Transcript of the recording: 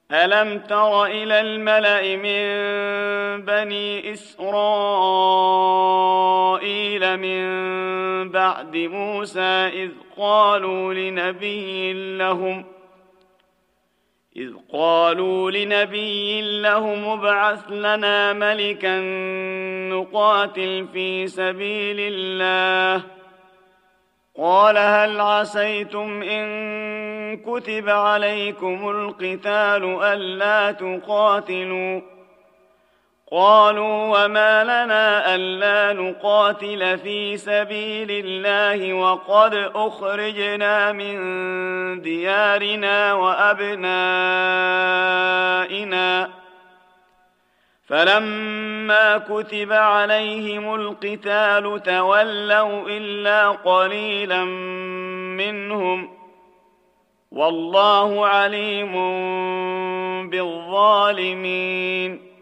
ألم تر إلى الملأ من بني إسرائيل من بعد موسى إذ قالوا لنبي لهم ابعث لنا ملكا نقاتل في سبيل الله قال هل عسيتم إن كتب عليكم القتال ألا تقاتلوا قالوا وما لنا ألا نقاتل في سبيل الله وقد أخرجنا من ديارنا وأبنائنا فلما كتب عليهم القتال تولوا إلا قليلا منهم والله عليم بالظالمين